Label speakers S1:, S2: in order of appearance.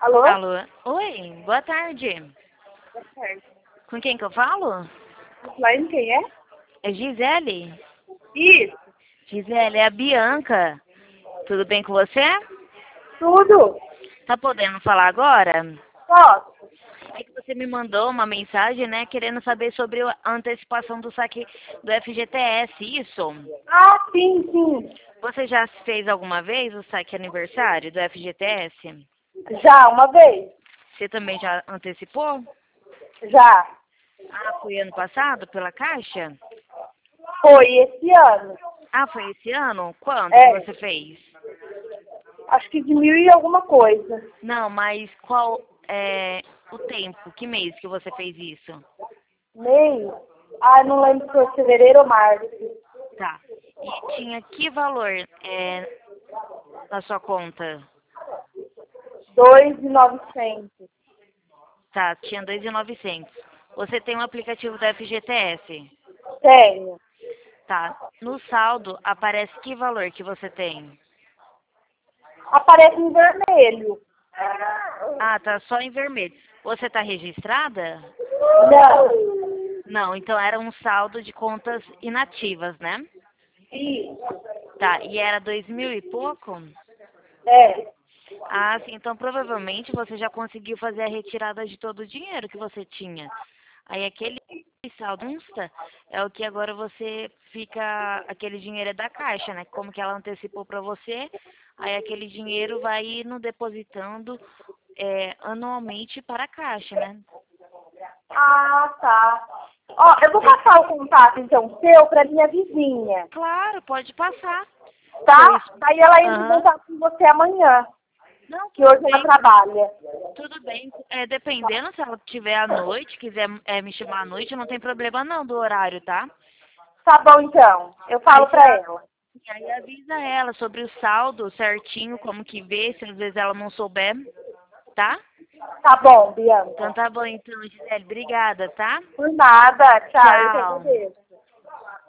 S1: Alô?
S2: Alô? Oi, boa tarde.
S1: Boa tarde.
S2: Com quem que eu falo?
S1: Line, quem é?
S2: É Gisele?
S1: Isso.
S2: Gisele, é a Bianca. Tudo bem com você?
S1: Tudo?
S2: Tá podendo falar agora?
S1: Posso?
S2: É que você me mandou uma mensagem, né, querendo saber sobre a antecipação do saque do FGTS, isso?
S1: Ah, sim.
S2: Você já fez alguma vez o saque aniversário do FGTS?
S1: Já, uma vez?
S2: Você também já antecipou?
S1: Já.
S2: Ah, foi ano passado, pela Caixa?
S1: Foi esse ano.
S2: Ah, foi esse ano? Quanto que
S1: É.
S2: você fez?
S1: Acho que de 1000 e alguma coisa.
S2: Não, mas qual é o tempo? Que mês que você fez isso?
S1: Meio? Ah, não lembro se foi fevereiro ou março.
S2: Tá. E tinha que valor na sua conta?
S1: 2.900.
S2: Tá, tinha 2.900. Você tem um aplicativo da FGTS?
S1: Tenho.
S2: Tá. No saldo aparece que valor que você tem?
S1: Aparece em vermelho.
S2: Ah, tá só em vermelho. Você tá registrada?
S1: Não.
S2: Não, então era um saldo de contas inativas, né?
S1: Isso.
S2: Tá, e era 2.000 e pouco?
S1: É.
S2: Ah, sim, então provavelmente você já conseguiu fazer a retirada de todo o dinheiro que você tinha. Aí aquele saldo consta é o que agora você fica, aquele dinheiro é da Caixa, né? Como que ela antecipou para você, aí aquele dinheiro vai indo depositando anualmente para a Caixa, né?
S1: Ah, tá. Ó, eu vou passar o contato, então, seu para minha vizinha,
S2: Claro, pode passar. Seu
S1: tá?
S2: es-
S1: Daí ela entra em
S2: Aham.
S1: contato com você amanhã,
S2: Não,
S1: que hoje ela trabalha.
S2: tudo bem. Dependendo, se ela tiver à noite, quiser me chamar à noite, não tem problema não do horário, tá?
S1: Tá bom, então. Eu
S2: Aí
S1: falo
S2: você
S1: pra ela.
S2: e aí avisa ela sobre o saldo certinho, como que vê, se às vezes ela não souber, tá?
S1: Tá bom,
S2: Então
S1: Bianca.
S2: tá bom então, Gisele, obrigada, tá?
S1: Por nada. Tchau. Eu que
S2: Tchau.
S1: agradeço.